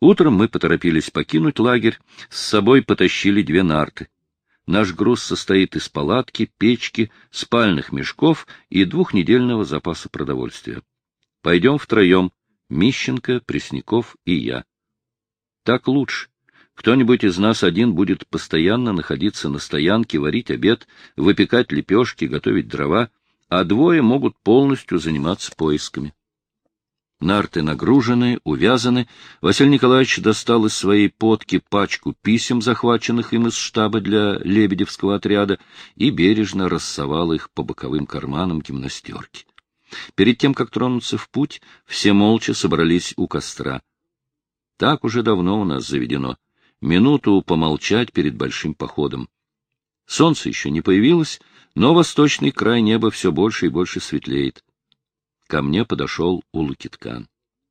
Утром мы поторопились покинуть лагерь, с собой потащили 2 нарты. Наш груз состоит из палатки, печки, спальных мешков и 2-недельного запаса продовольствия. Пойдем втроем, Мищенко, Пресняков и я. Так лучше. Кто-нибудь из нас один будет постоянно находиться на стоянке, варить обед, выпекать лепешки, готовить дрова, а 2 могут полностью заниматься поисками. Нарты нагружены, увязаны. Василий Николаевич достал из своей подки пачку писем, захваченных им из штаба для Лебедевского отряда, и бережно рассовал их по боковым карманам гимнастерки. Перед тем, как тронуться в путь, все молча собрались у костра. Так уже давно у нас заведено. Минуту помолчать перед большим походом. Солнце еще не появилось, но восточный край неба все больше и больше светлеет. Ко мне подошел Улукиткан.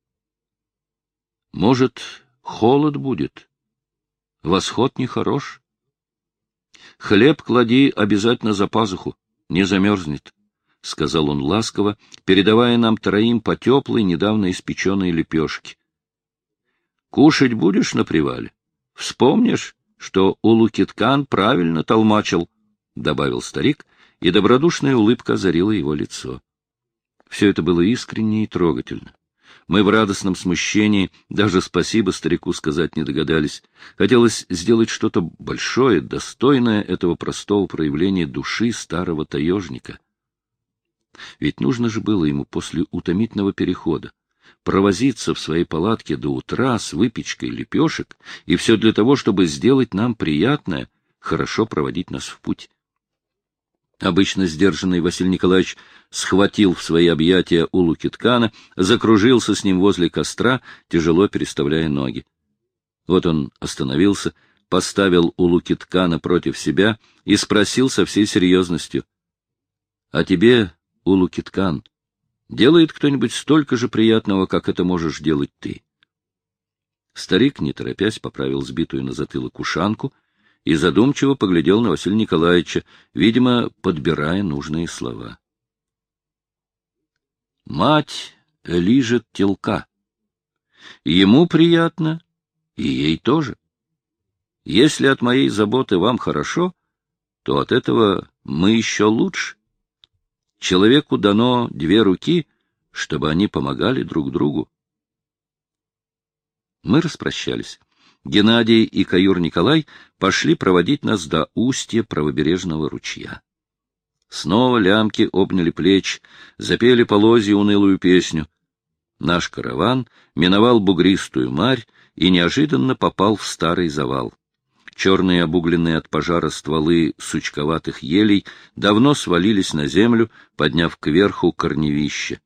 — Может, холод будет? Восход нехорош. Хлеб клади обязательно за пазуху, не замерзнет, — сказал он ласково, передавая нам 3 по теплой, недавно испеченной лепешке. — Кушать будешь на привале? Вспомнишь, что Улукиткан правильно толмачил, — добавил старик, и добродушная улыбка озарила его лицо. Все это было искренне и трогательно. Мы в радостном смущении даже спасибо старику сказать не догадались. Хотелось сделать что-то большое, достойное этого простого проявления души старого таежника. Ведь нужно же было ему после утомительного перехода провозиться в своей палатке до утра с выпечкой лепешек, и все для того, чтобы сделать нам приятное, хорошо проводить нас в путь. Обычно сдержанный Василий Николаевич схватил в свои объятия Улукиткана, закружился с ним возле костра, тяжело переставляя ноги. Вот он остановился, поставил Улукиткана против себя и спросил со всей серьезностью: — А тебе, Улукиткан, делает кто-нибудь столько же приятного, как это можешь делать ты? Старик, не торопясь, поправил сбитую на затылок ушанку и задумчиво поглядел на Василия Николаевича, видимо, подбирая нужные слова. Мать лижет телка. Ему приятно, и ей тоже. Если от моей заботы вам хорошо, то от этого мы еще лучше. Человеку дано 2 руки, чтобы они помогали друг другу. Мы распрощались. Геннадий и каюр Николай пошли проводить нас до устья правобережного ручья. Снова лямки обняли плечи, запели полозья унылую песню. Наш караван миновал бугристую марь и неожиданно попал в старый завал. Черные обугленные от пожара стволы сучковатых елей давно свалились на землю, подняв кверху корневище.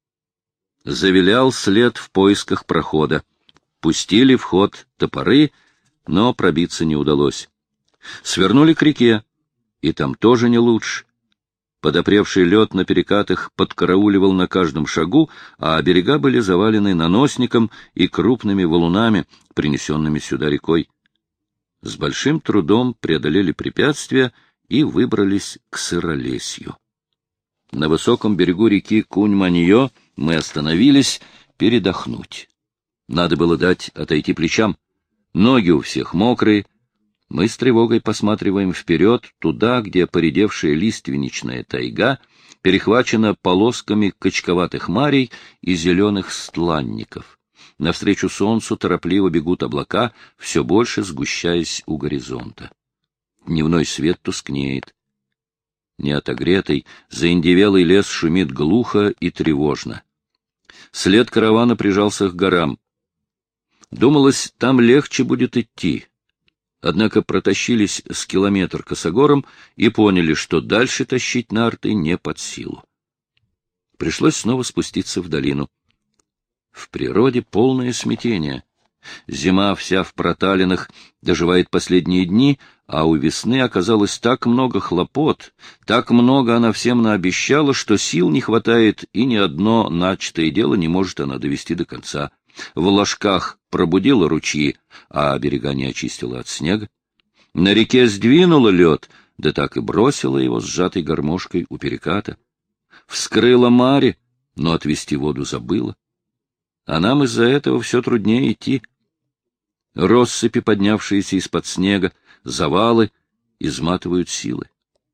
Завилял след в поисках прохода. Пустили в ход топоры, но пробиться не удалось. Свернули к реке, и там тоже не лучше. Подопревший лед на перекатах подкарауливал на каждом шагу, а берега были завалены наносником и крупными валунами, принесенными сюда рекой. С большим трудом преодолели препятствия и выбрались к сыролесью. На высоком берегу реки Кунь-Маньё мы остановились передохнуть. Надо было дать отойти плечам. Ноги у всех мокрые. Мы с тревогой посматриваем вперед, туда, где поредевшая лиственничная тайга перехвачена полосками качковатых марей и зеленых стланников. Навстречу солнцу торопливо бегут облака, все больше сгущаясь у горизонта. Дневной свет тускнеет. Неотогретый, заиндевелый лес шумит глухо и тревожно. След каравана прижался к горам. Думалось, там легче будет идти. Однако протащились с километр косогором и поняли, что дальше тащить нарты не под силу. Пришлось снова спуститься в долину. В природе полное смятение. Зима вся в проталинах доживает последние дни, а у весны оказалось так много хлопот, так много она всем наобещала, что сил не хватает, и ни одно начатое дело не может она довести до конца. В ложках пробудила ручьи, а берега не очистила от снега. На реке сдвинула лед, да так и бросила его сжатой гармошкой у переката. Вскрыла мари, но отвести воду забыла. А нам из-за этого все труднее идти. Россыпи, поднявшиеся из-под снега, завалы изматывают силы.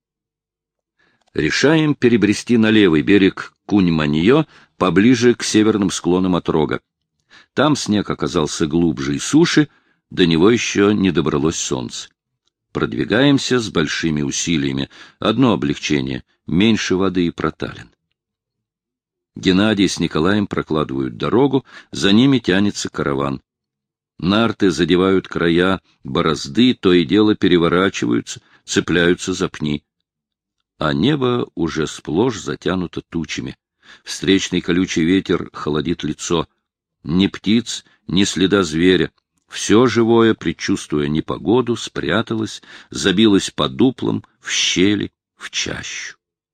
Решаем перебрести на левый берег Кунь-Маньё, поближе к северным склонам отрога. Там снег оказался глубже и суше, до него еще не добралось солнце. Продвигаемся с большими усилиями. Одно облегчение — меньше воды и проталин. Геннадий с Николаем прокладывают дорогу, за ними тянется караван. Нарты задевают края борозды, то и дело переворачиваются, цепляются за пни. А небо уже сплошь затянуто тучами. Встречный колючий ветер холодит лицо. Ни птиц, ни следа зверя. Все живое, предчувствуя непогоду, спряталось, забилось по дуплам, в щели, в чащу.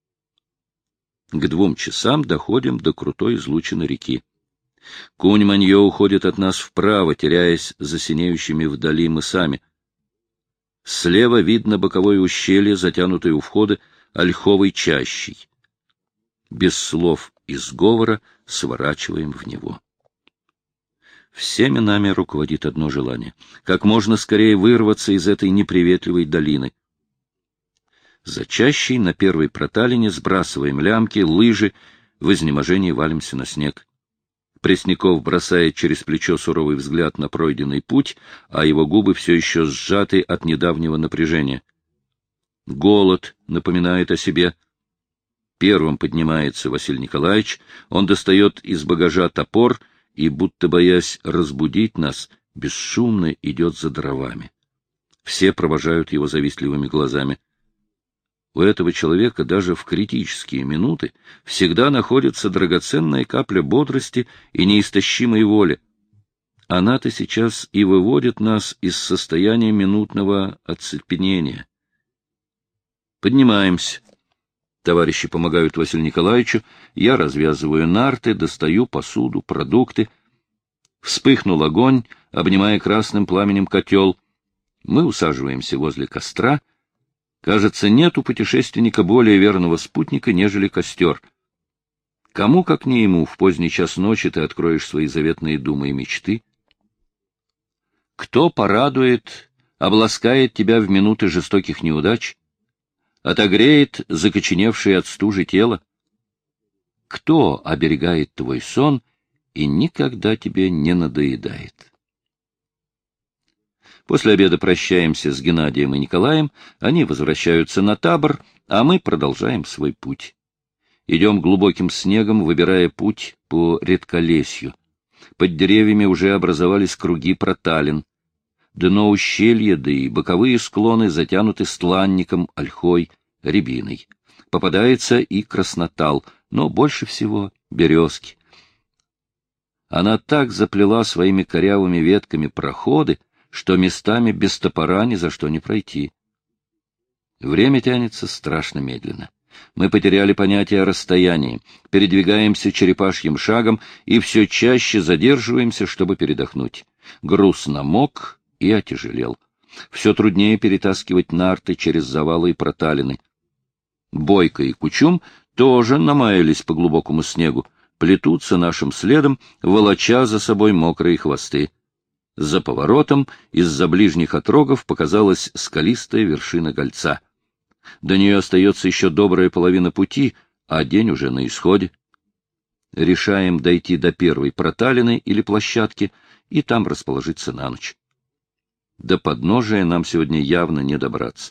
К 2 часам доходим до крутой излучины реки. Кунь-Маньё уходит от нас вправо, теряясь за синеющими вдали мысами. Слева видно боковое ущелье, затянутое у входа ольховой чащей. Без слов и сговора сворачиваем в него. Всеми нами руководит одно желание — как можно скорее вырваться из этой неприветливой долины. За чащей на первой проталине сбрасываем лямки, лыжи, в изнеможении валимся на снег. Пресняков бросает через плечо суровый взгляд на пройденный путь, а его губы все еще сжаты от недавнего напряжения. Голод напоминает о себе. Первым поднимается Василий Николаевич, он достает из багажа топор и, будто боясь разбудить нас, бесшумно идет за дровами. Все провожают его завистливыми глазами. У этого человека даже в критические минуты всегда находится драгоценная капля бодрости и неистощимой воли. Она-то сейчас и выводит нас из состояния минутного оцепенения. Поднимаемся. Товарищи помогают Василию Николаевичу, я развязываю нарты, достаю посуду, продукты. Вспыхнул огонь, обнимая красным пламенем котел. Мы усаживаемся возле костра. Кажется, нет у путешественника более верного спутника, нежели костер. Кому, как не ему, в поздний час ночи ты откроешь свои заветные думы и мечты? Кто порадует, обласкает тебя в минуты жестоких неудач? Отогреет закоченевшее от стужи тело? Кто оберегает твой сон и никогда тебе не надоедает? После обеда прощаемся с Геннадием и Николаем, они возвращаются на табор, а мы продолжаем свой путь. Идем глубоким снегом, выбирая путь по редколесью. Под деревьями уже образовались круги проталин. Дно ущелья, да и боковые склоны затянуты стланником, ольхой, рябиной. Попадается и краснотал, но больше всего березки. Она так заплела своими корявыми ветками проходы, что местами без топора ни за что не пройти. Время тянется страшно медленно. Мы потеряли понятие о расстоянии, передвигаемся черепашьим шагом и все чаще задерживаемся, чтобы передохнуть. Груз намок и отяжелел. Все труднее перетаскивать нарты через завалы и проталины. Бойко и Кучум тоже намаялись по глубокому снегу, плетутся нашим следом, волоча за собой мокрые хвосты. За поворотом из-за ближних отрогов показалась скалистая вершина Гольца. До нее остается еще добрая половина пути, а день уже на исходе. Решаем дойти до первой проталины или площадки и там расположиться на ночь. До подножия нам сегодня явно не добраться.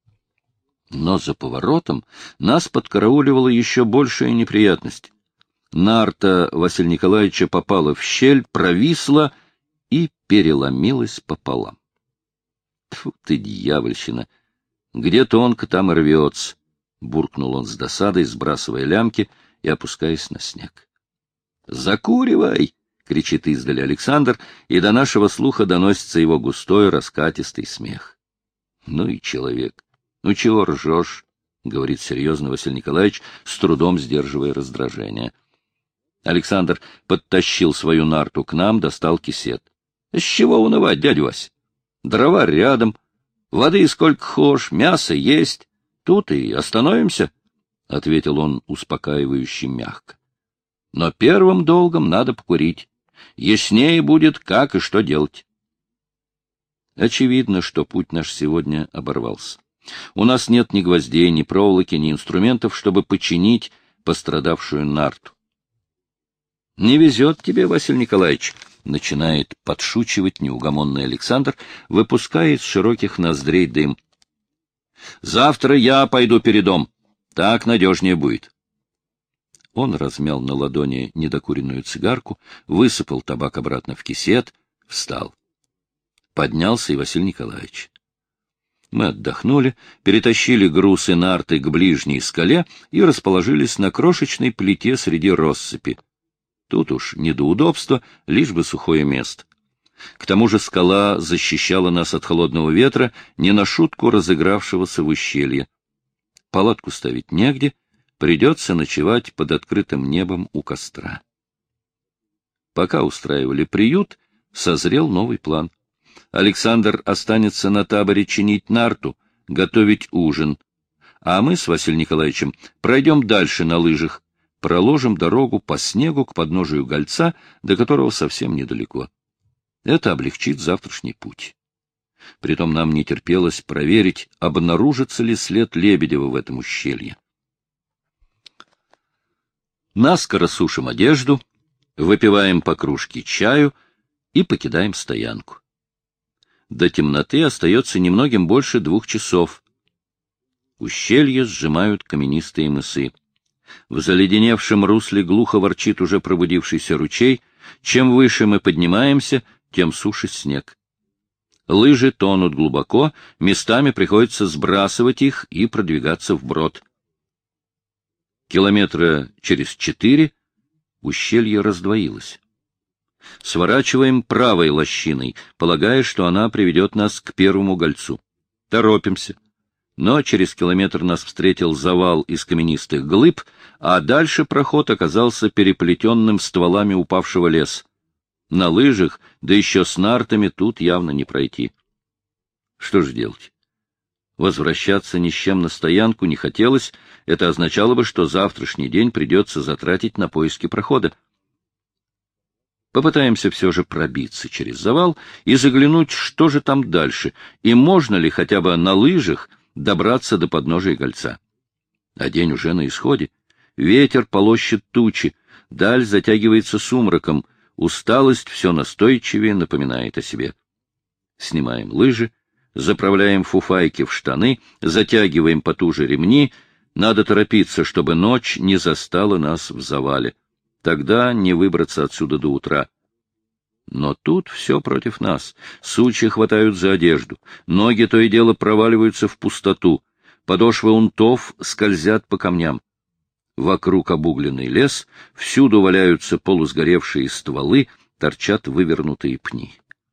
Но за поворотом нас подкарауливала еще большая неприятность. Нарта Василия Николаевича попала в щель, провисла и переломилась пополам. Тьфу ты, дьявольщина! Где тонко, там и рвется, — буркнул он с досадой, сбрасывая лямки и опускаясь на снег. — Закуривай! — кричит издали Александр, и до нашего слуха доносится его густой раскатистый смех. — Ну и человек! Ну чего ржешь? — говорит серьезно Василий Николаевич, с трудом сдерживая раздражение. Александр подтащил свою нарту к нам, достал кисет. — С чего унывать, дядя Вась? Дрова рядом, воды сколько хошь, мясо есть. Тут и остановимся, — ответил он успокаивающе мягко. — Но первым долгом надо покурить. Яснее будет, как и что делать. Очевидно, что путь наш сегодня оборвался. У нас нет ни гвоздей, ни проволоки, ни инструментов, чтобы починить пострадавшую нарту. — Не везет тебе, Василий Николаевич, — начинает подшучивать неугомонный Александр, выпуская из широких ноздрей дым. — Завтра я пойду передом. Так надежнее будет. Он размял на ладони недокуренную цигарку, высыпал табак обратно в кисет, встал. Поднялся и Василий Николаевич. Мы отдохнули, перетащили груз и нарты к ближней скале и расположились на крошечной плите среди россыпи. Тут уж не до удобства, лишь бы сухое место. К тому же скала защищала нас от холодного ветра, не на шутку разыгравшегося в ущелье. Палатку ставить негде, придется ночевать под открытым небом у костра. Пока устраивали приют, созрел новый план. Александр останется на таборе чинить нарту, готовить ужин, а мы с Василием Николаевичем пройдем дальше на лыжах, проложим дорогу по снегу к подножию Гольца, до которого совсем недалеко. Это облегчит завтрашний путь. Притом нам не терпелось проверить, обнаружится ли след Лебедева в этом ущелье. Наскоро сушим одежду, выпиваем по кружке чаю и покидаем стоянку. До темноты остается немногим больше 2 часов. Ущелье сжимают каменистые мысы. В заледеневшем русле глухо ворчит уже пробудившийся ручей. Чем выше мы поднимаемся, тем суше снег. Лыжи тонут глубоко, местами приходится сбрасывать их и продвигаться вброд. Километра через 4 ущелье раздвоилось. Сворачиваем правой лощиной, полагая, что она приведет нас к первому Гольцу. Торопимся. Но через километр нас встретил завал из каменистых глыб, а дальше проход оказался переплетенным стволами упавшего леса. На лыжах, да еще с нартами, тут явно не пройти. Что же делать? Возвращаться ни с чем на стоянку не хотелось, это означало бы, что завтрашний день придется затратить на поиски прохода. Попытаемся все же пробиться через завал и заглянуть, что же там дальше, и можно ли хотя бы на лыжах добраться до подножия Гольца. А день уже на исходе. Ветер полощет тучи, даль затягивается сумраком, усталость все настойчивее напоминает о себе. Снимаем лыжи, заправляем фуфайки в штаны, затягиваем потуже ремни. Надо торопиться, чтобы ночь не застала нас в завале. Тогда не выбраться отсюда до утра. Но тут все против нас. Сучья хватают за одежду, ноги то и дело проваливаются в пустоту, подошвы унтов скользят по камням. Вокруг обугленный лес, всюду валяются полусгоревшие стволы, торчат вывернутые пни.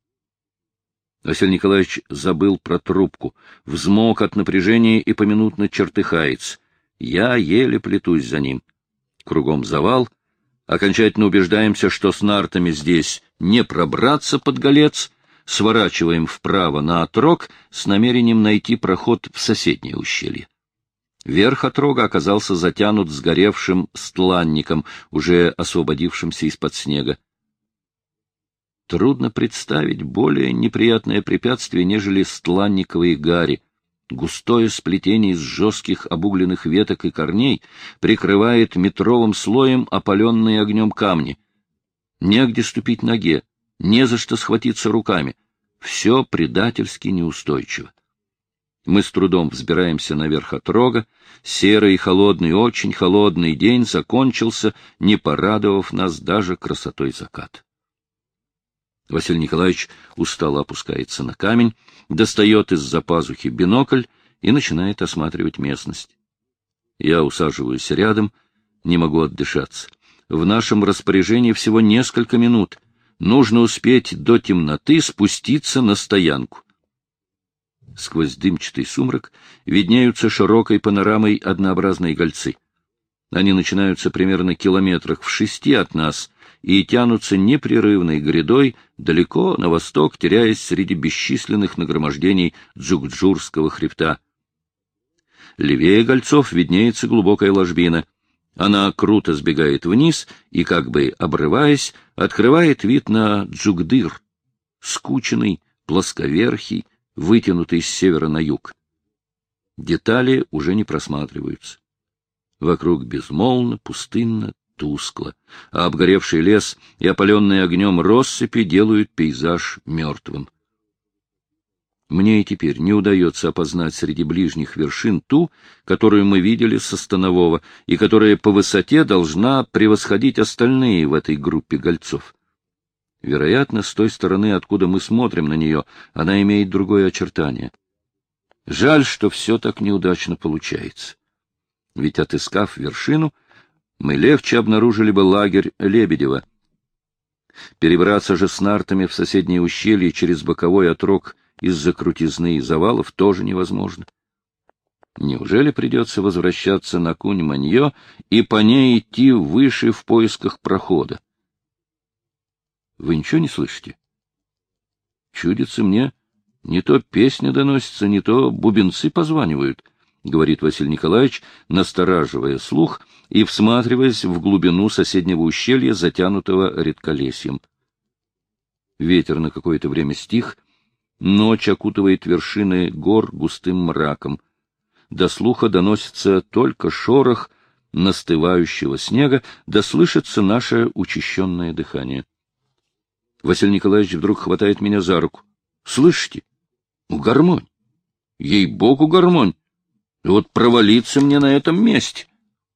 Василий Николаевич забыл про трубку, взмок от напряжения и поминутно чертыхается. Я еле плетусь за ним. Кругом завал. Окончательно убеждаемся, что с нартами здесь не пробраться под Голец, сворачиваем вправо на отрог с намерением найти проход в соседнее ущелье. Верх отрога оказался затянут сгоревшим стланником, уже освободившимся из-под снега. Трудно представить более неприятное препятствие, нежели стланниковые гари. Густое сплетение из жестких обугленных веток и корней прикрывает метровым слоем опаленные огнем камни. Негде ступить ноге, не за что схватиться руками. Все предательски неустойчиво. Мы с трудом взбираемся наверх отрога. Серый и холодный, очень холодный день закончился, не порадовав нас даже красотой заката. Василий Николаевич устало опускается на камень, достает из-за пазухи бинокль и начинает осматривать местность. Я усаживаюсь рядом, не могу отдышаться. В нашем распоряжении всего несколько минут. Нужно успеть до темноты спуститься на стоянку. Сквозь дымчатый сумрак виднеются широкой панорамой однообразные Гольцы. Они начинаются примерно километрах в 6 от нас и тянутся непрерывной грядой далеко на восток, теряясь среди бесчисленных нагромождений Джукджурского хребта. Левее Гольцов виднеется глубокая ложбина. Она круто сбегает вниз и, как бы обрываясь, открывает вид на Джугдыр, скученный, плосковерхий, вытянутый с севера на юг. Детали уже не просматриваются. Вокруг безмолвно, пустынно, тускло, а обгоревший лес и опаленные огнем россыпи делают пейзаж мертвым. Мне и теперь не удается опознать среди ближних вершин ту, которую мы видели со Станового, и которая по высоте должна превосходить остальные в этой группе гольцов. Вероятно, с той стороны, откуда мы смотрим на нее, она имеет другое очертание. Жаль, что все так неудачно получается. Ведь, отыскав вершину, мы легче обнаружили бы лагерь Лебедева. Перебраться же с нартами в соседнее ущелье через боковой отрог из-за крутизны и завалов тоже невозможно. Неужели придется возвращаться на Кунь-Маньё и по ней идти выше в поисках прохода? Вы ничего не слышите? Чудится мне, не то песня доносится, не то бубенцы позванивают, — говорит Василий Николаевич, настораживая слух и всматриваясь в глубину соседнего ущелья, затянутого редколесьем. Ветер на какое-то время стих, ночь окутывает вершины гор густым мраком. До слуха доносится только шорох настывающего снега, да слышится наше учащенное дыхание. Василий Николаевич вдруг хватает меня за руку. — Слышите? Гармонь! Ей-богу, гармонь! Вот провалиться мне на этом месте!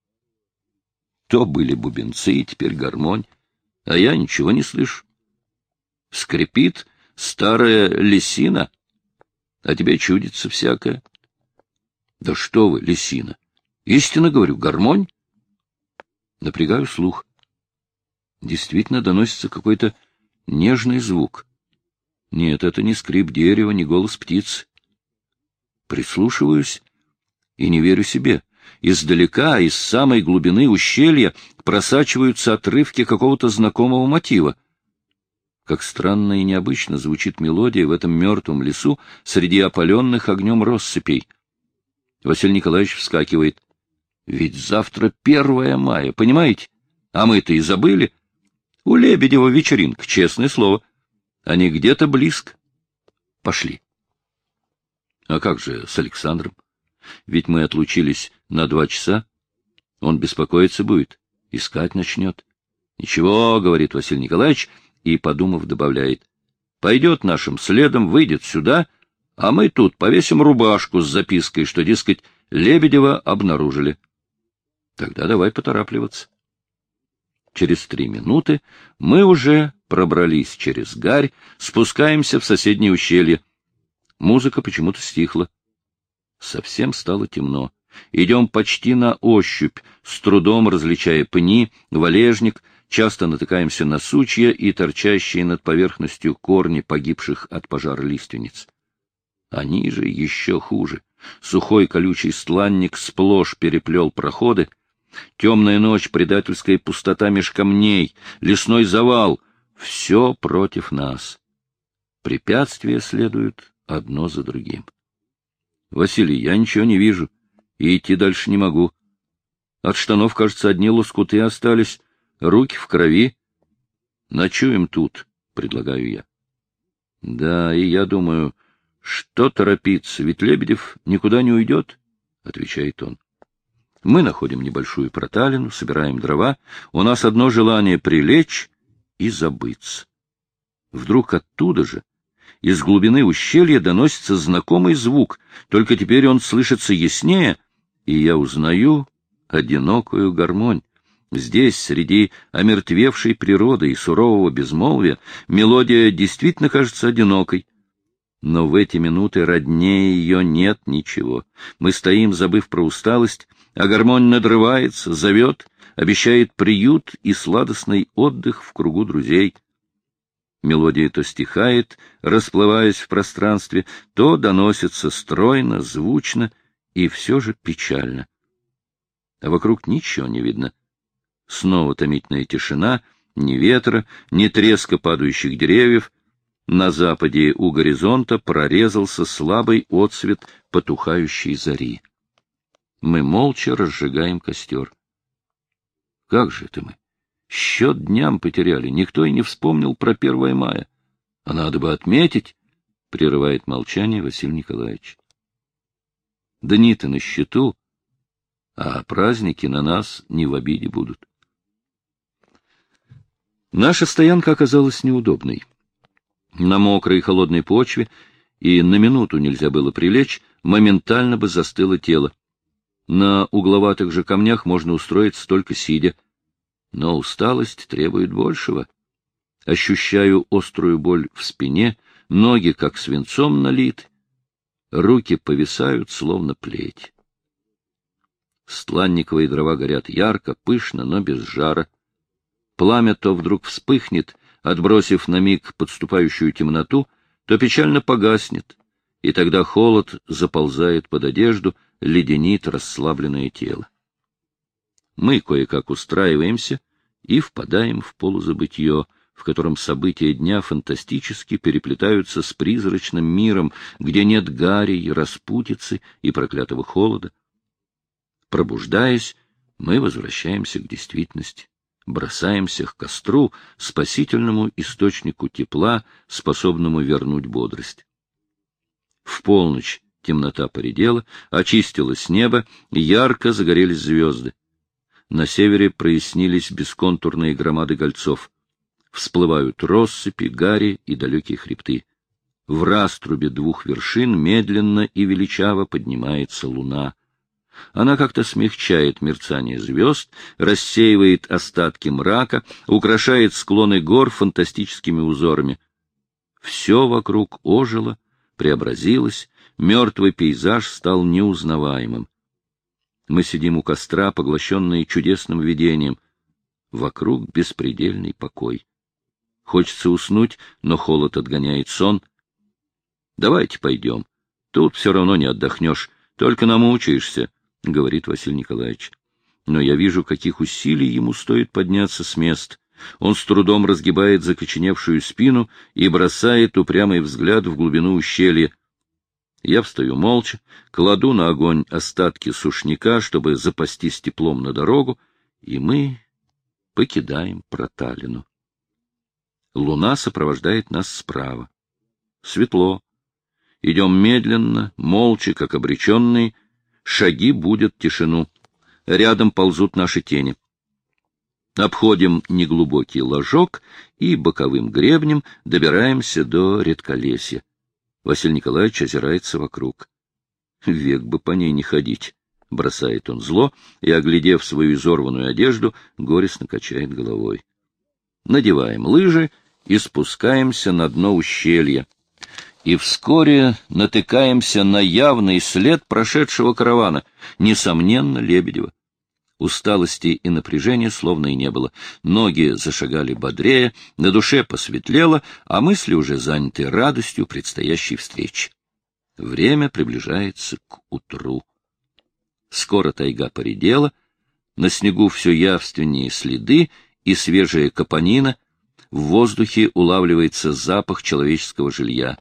То были бубенцы, и теперь гармонь, а я ничего не слышу. Скрипит старая лисина, а тебе чудится всякое. Да что вы, лисина! Истинно говорю, гармонь. Напрягаю слух. Действительно доносится какой-то нежный звук. Нет, это не скрип дерева, не голос птицы. Прислушиваюсь и не верю себе. Издалека, из самой глубины ущелья, просачиваются отрывки какого-то знакомого мотива. Как странно и необычно звучит мелодия в этом мертвом лесу среди опаленных огнем россыпей. Василий Николаевич вскакивает. Ведь завтра 1 мая, понимаете? А мы-то и забыли. У Лебедева вечеринка, честное слово. Они где-то близко. Пошли. А как же с Александром? Ведь мы отлучились на 2 часа. Он беспокоиться будет, искать начнет. Ничего, говорит Василий Николаевич, и, подумав, добавляет. Пойдет нашим следом, выйдет сюда, а мы тут повесим рубашку с запиской, что, дескать, Лебедева обнаружили. Тогда давай поторапливаться. Через 3 минуты мы уже пробрались через гарь, спускаемся в соседнее ущелье. Музыка почему-то стихла. Совсем стало темно. Идем почти на ощупь, с трудом различая пни, валежник, часто натыкаемся на сучья и торчащие над поверхностью корни погибших от пожара лиственниц. Они же еще хуже. Сухой колючий стланник сплошь переплел проходы. Темная ночь, предательская пустота меж камней, лесной завал — все против нас. Препятствия следуют одно за другим. Василий, я ничего не вижу, и идти дальше не могу. От штанов, кажется, одни лоскуты остались, руки в крови. Ночуем тут, предлагаю я. Да, и я думаю, что торопиться, ведь Лебедев никуда не уйдет, отвечает он. Мы находим небольшую проталину, собираем дрова. У нас одно желание — прилечь и забыться. Вдруг оттуда же, из глубины ущелья, доносится знакомый звук, только теперь он слышится яснее, и я узнаю одинокую гармонь. Здесь, среди омертвевшей природы и сурового безмолвия, мелодия действительно кажется одинокой. Но в эти минуты роднее ее нет ничего. Мы стоим, забыв про усталость, а гармонь надрывается, зовет, обещает приют и сладостный отдых в кругу друзей. Мелодия то стихает, расплываясь в пространстве, то доносится стройно, звучно и все же печально. А вокруг ничего не видно. Снова томительная тишина, ни ветра, ни треска падающих деревьев. На западе у горизонта прорезался слабый отсвет потухающей зари. Мы молча разжигаем костер. Как же это мы? Счет дням потеряли, никто и не вспомнил про 1 мая. А надо бы отметить, — прерывает молчание Василий Николаевич. Дни-то на счету, а праздники на нас не в обиде будут. Наша стоянка оказалась неудобной. На мокрой и холодной почве, и на минуту нельзя было прилечь, моментально бы застыло тело. На угловатых же камнях можно устроиться только сидя. Но усталость требует большего. Ощущаю острую боль в спине, ноги как свинцом налиты, руки повисают, словно плеть. Стланниковые дрова горят ярко, пышно, но без жара. Пламя то вдруг вспыхнет, отбросив на миг подступающую темноту, то печально погаснет, и тогда холод заползает под одежду, леденит расслабленное тело. Мы кое-как устраиваемся и впадаем в полузабытье, в котором события дня фантастически переплетаются с призрачным миром, где нет гари, распутицы и проклятого холода. Пробуждаясь, мы возвращаемся к действительности, бросаемся к костру, спасительному источнику тепла, способному вернуть бодрость. В полночь темнота поредела, очистилось небо, ярко загорелись звезды. На севере прояснились бесконтурные громады гольцов. Всплывают россыпи, гари и далекие хребты. В раструбе двух вершин медленно и величаво поднимается луна. Она как-то смягчает мерцание звезд, рассеивает остатки мрака, украшает склоны гор фантастическими узорами. Все вокруг ожило, преобразилось, мертвый пейзаж стал неузнаваемым. Мы сидим у костра, поглощенные чудесным видением. Вокруг беспредельный покой. Хочется уснуть, но холод отгоняет сон. Давайте пойдем. Тут все равно не отдохнешь, только намучаешься, — говорит Василий Николаевич. Но я вижу, каких усилий ему стоит подняться с места. Он с трудом разгибает закоченевшую спину и бросает упрямый взгляд в глубину ущелья. Я встаю молча, кладу на огонь остатки сушняка, чтобы запастись теплом на дорогу, и мы покидаем проталину. Луна сопровождает нас справа. Светло. Идем медленно, молча, как обреченные. Шаги будят тишину. Рядом ползут наши тени. Обходим неглубокий ложок и боковым гребнем добираемся до редколесья. Василий Николаевич озирается вокруг. Век бы по ней не ходить, — бросает он зло и, оглядев свою изорванную одежду, горестно качает головой. Надеваем лыжи и спускаемся на дно ущелья. И вскоре натыкаемся на явный след прошедшего каравана, несомненно, Лебедева. Усталости и напряжения словно и не было. Ноги зашагали бодрее, на душе посветлело, а мысли уже заняты радостью предстоящей встречи. Время приближается к утру. Скоро тайга поредела, на снегу все явственнее следы и свежая капонина, в воздухе улавливается запах человеческого жилья.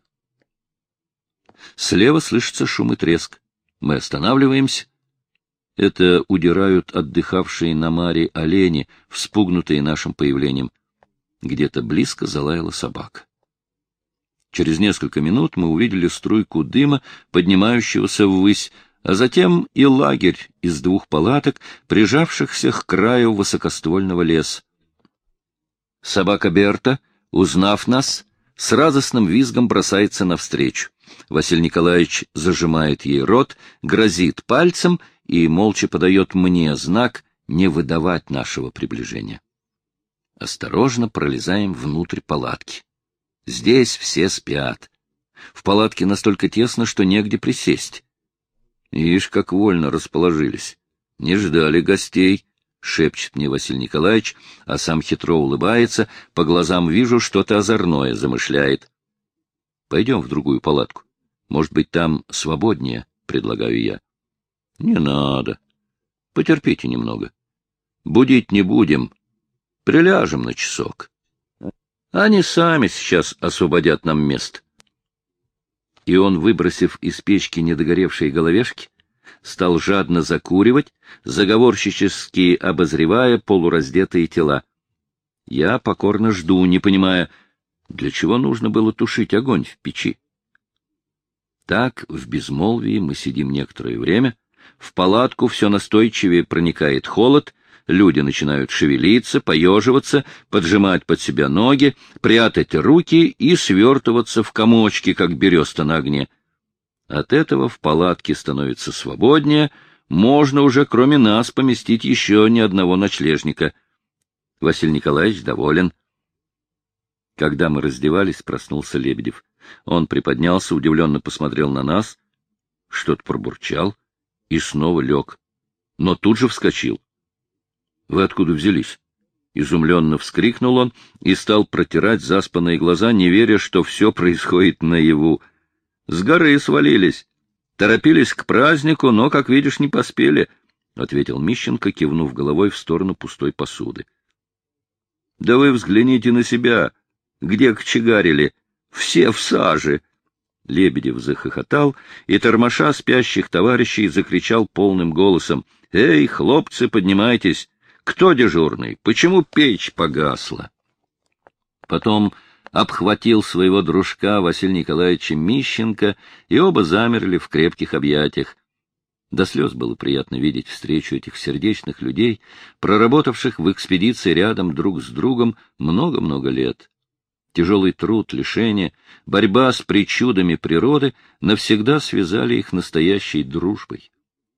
Слева слышится шум и треск. Мы останавливаемся. Это удирают отдыхавшие на маре олени, вспугнутые нашим появлением. Где-то близко залаяла собака. Через несколько минут мы увидели струйку дыма, поднимающегося ввысь, а затем и лагерь из 2 палаток, прижавшихся к краю высокоствольного леса. Собака Берта, узнав нас, с радостным визгом бросается навстречу. Василий Николаевич зажимает ей рот, грозит пальцем и молча подает мне знак не выдавать нашего приближения. Осторожно пролезаем внутрь палатки. Здесь все спят. В палатке настолько тесно, что негде присесть. Ишь, как вольно расположились. Не ждали гостей, — шепчет мне Василий Николаевич, а сам хитро улыбается, по глазам вижу, что-то озорное замышляет. Пойдем в другую палатку. Может быть, там свободнее, — предлагаю я. Не надо. Потерпите немного. Будить не будем. Приляжем на часок. Они сами сейчас освободят нам место. И он, выбросив из печки недогоревшие головешки, стал жадно закуривать, заговорщически обозревая полураздетые тела. Я покорно жду, не понимая, для чего нужно было тушить огонь в печи. Так в безмолвии мы сидим некоторое время, в палатку все настойчивее проникает холод, люди начинают шевелиться, поеживаться, поджимать под себя ноги, прятать руки и свертываться в комочки, как береста на огне. От этого в палатке становится свободнее, можно уже кроме нас поместить еще ни одного ночлежника. Василий Николаевич доволен. Когда мы раздевались, проснулся Лебедев. Он приподнялся, удивленно посмотрел на нас, что-то пробурчал и снова лег, но тут же вскочил. — Вы откуда взялись? — изумленно вскрикнул он и стал протирать заспанные глаза, не веря, что все происходит наяву. — С горы свалились. Торопились к празднику, но, как видишь, не поспели, — ответил Мищенко, кивнув головой в сторону пустой посуды. — Да вы взгляните на себя. Где кочегарили? Все в саже. Лебедев захохотал и, тормоша спящих товарищей, закричал полным голосом: — Эй, хлопцы, поднимайтесь! Кто дежурный? Почему печь погасла? Потом обхватил своего дружка Василия Николаевича Мищенко, и оба замерли в крепких объятиях. До слез было приятно видеть встречу этих сердечных людей, проработавших в экспедиции рядом друг с другом много-много лет. Тяжелый труд, лишение, борьба с причудами природы навсегда связали их настоящей дружбой.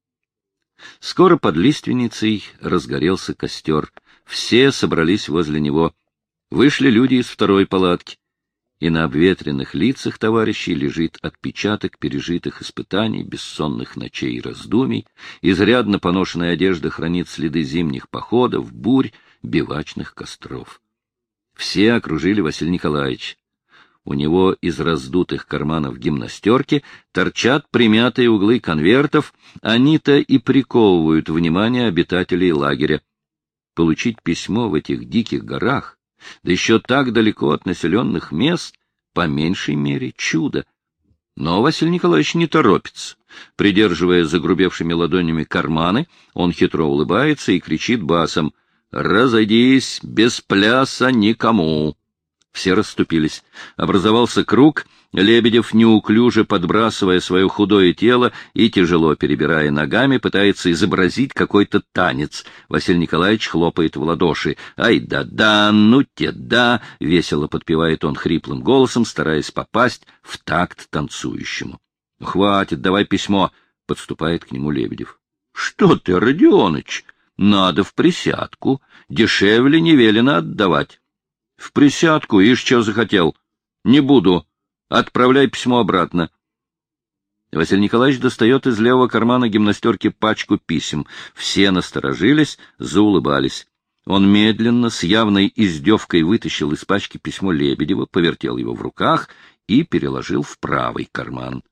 Скоро под лиственницей разгорелся костер. Все собрались возле него. Вышли люди из второй палатки, и на обветренных лицах товарищей лежит отпечаток пережитых испытаний, бессонных ночей и раздумий, изрядно поношенная одежда хранит следы зимних походов, бурь, бивачных костров. Все окружили Василия Николаевича. У него из раздутых карманов гимнастерки торчат примятые углы конвертов, они-то и приковывают внимание обитателей лагеря. Получить письмо в этих диких горах, да еще так далеко от населенных мест, по меньшей мере чудо. Но Василий Николаевич не торопится. Придерживая загрубевшими ладонями карманы, он хитро улыбается и кричит басом: «Разойдись, без пляса никому!» Все расступились. Образовался круг. Лебедев, неуклюже подбрасывая свое худое тело и тяжело перебирая ногами, пытается изобразить какой-то танец. Василий Николаевич хлопает в ладоши. «Ай да-да, ну те да!» — весело подпевает он хриплым голосом, стараясь попасть в такт танцующему. «Хватит, давай письмо!» — подступает к нему Лебедев. «Что ты, Родионыч? Надо в присядку. Дешевле не велено отдавать». В присядку, ишь, что захотел. Не буду. Отправляй письмо обратно. Василий Николаевич достает из левого кармана гимнастерки пачку писем. Все насторожились, заулыбались. Он медленно, с явной издевкой вытащил из пачки письмо Лебедева, повертел его в руках и переложил в правый карман.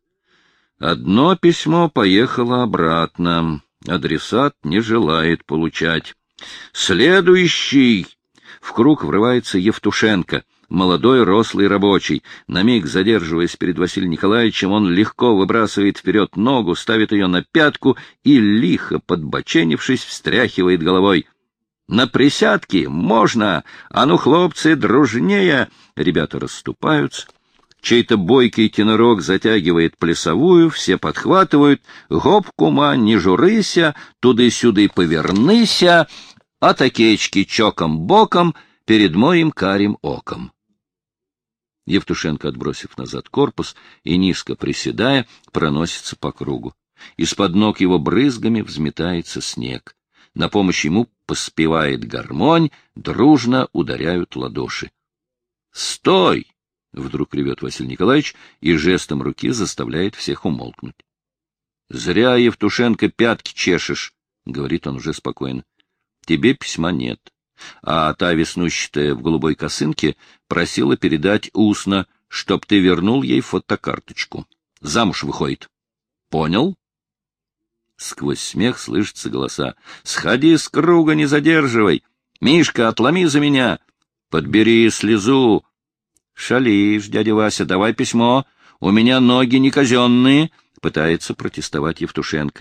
Одно письмо поехало обратно. Адресат не желает получать. Следующий... В круг врывается Евтушенко, молодой рослый рабочий. На миг задерживаясь перед Василием Николаевичем, он легко выбрасывает вперед ногу, ставит ее на пятку и, лихо подбоченившись, встряхивает головой. «На присядки можно! А ну, хлопцы, дружнее!» Ребята расступаются. Чей-то бойкий тенорок затягивает плясовую, все подхватывают. «Гоп, кума, не журыся, туды-сюды поверныся!» А такечки чоком-боком перед моим карим оком. Евтушенко, отбросив назад корпус и низко приседая, проносится по кругу. Из-под ног его брызгами взметается снег. На помощь ему поспевает гармонь, дружно ударяют ладоши. «Стой!» — вдруг ревет Василий Николаевич и жестом руки заставляет всех умолкнуть. «Зря, Евтушенко, пятки чешешь», — говорит он уже спокойно. «Тебе письма нет. А та веснущатая в голубой косынке просила передать устно, чтоб ты вернул ей фотокарточку. Замуж выходит. Понял?» Сквозь смех слышатся голоса. «Сходи с круга, не задерживай! Мишка, отломи за меня! Подбери слезу! Шалишь, дядя Вася, давай письмо! У меня ноги не казенные!» — пытается протестовать Евтушенко.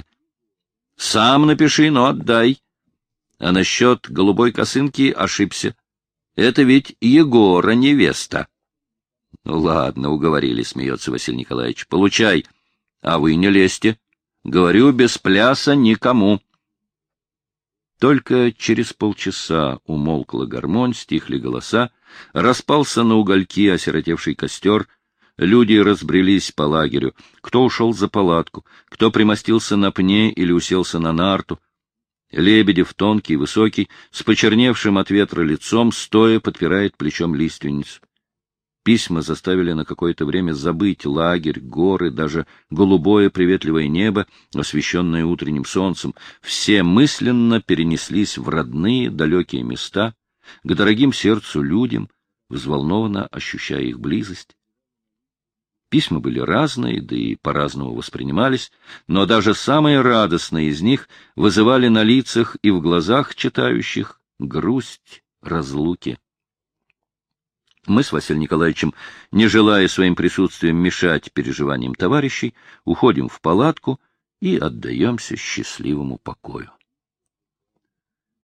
«Сам напиши, но отдай!» А насчет голубой косынки ошибся. Это ведь Егора невеста. — Ну ладно, уговорили, — смеется Василий Николаевич. — Получай. А вы не лезьте. Говорю, без пляса никому. Только через полчаса умолкла гармонь, стихли голоса, распался на угольки осиротевший костер, люди разбрелись по лагерю, кто ушел за палатку, кто примостился на пне или уселся на нарту. Лебедев, тонкий, высокий, с почерневшим от ветра лицом, стоя подпирает плечом лиственницу. Письма заставили на какое-то время забыть лагерь, горы, даже голубое приветливое небо, освещенное утренним солнцем. Все мысленно перенеслись в родные, далекие места, к дорогим сердцу людям, взволнованно ощущая их близость. Письма были разные, да и по-разному воспринимались, но даже самые радостные из них вызывали на лицах и в глазах читающих грусть разлуки. Мы с Василием Николаевичем, не желая своим присутствием мешать переживаниям товарищей, уходим в палатку и отдаемся счастливому покою.